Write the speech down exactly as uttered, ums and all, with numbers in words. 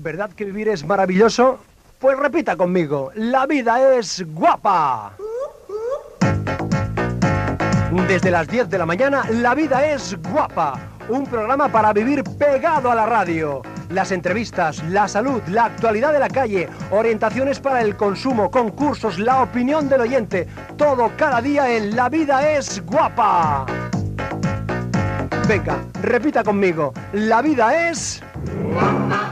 ¿Verdad que vivir es maravilloso? Pues repita conmigo, la vida es guapa. Desde las diez de la mañana, La vida es guapa. Un programa para vivir pegado a la radio. Las entrevistas, la salud, la actualidad de la calle, orientaciones para el consumo, concursos, la opinión del oyente. Todo cada día en La vida es guapa. Venga, repita conmigo. La vida es guapa.